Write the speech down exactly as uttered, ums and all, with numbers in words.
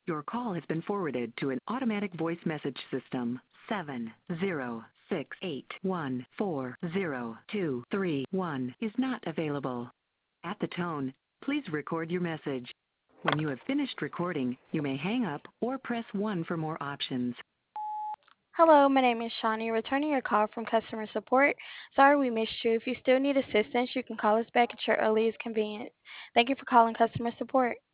Your call has been forwarded to an automatic voice message system. Seven zero six eight one four zero two three one is not available. At the tone, please record your message. When you have finished recording, you may hang up or press one for more options. Hello, my name is Shawnee, returning your call from customer support. Sorry we missed you. If you still need assistance, you can call us back at your earliest convenience. Thank you for calling customer support.